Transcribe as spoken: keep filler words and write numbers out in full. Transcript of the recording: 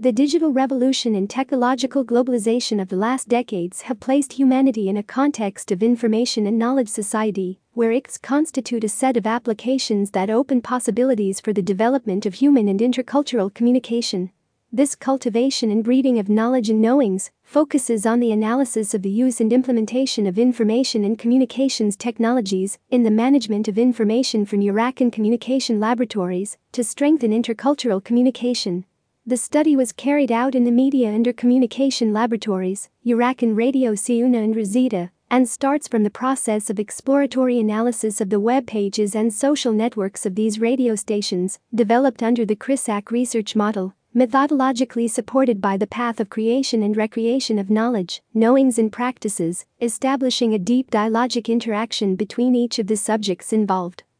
The digital revolution and technological globalization of the last decades have placed humanity in a context of information and knowledge society, where I C Ts constitute a set of applications that open possibilities for the development of human and intercultural communication. This cultivation and breeding of knowledge and knowings focuses on the analysis of the use and implementation of information and communications technologies in the management of information from Urakan Communication Laboratories to strengthen intercultural communication. The study was carried out in the Media and Communication Laboratories, Urakan Radio Ciuna and Rosita, and starts from the process of exploratory analysis of the web pages and social networks of these radio stations, developed under the CRISAC research model, methodologically supported by the path of creation and recreation of knowledge, knowings and practices, establishing a deep dialogic interaction between each of the subjects involved.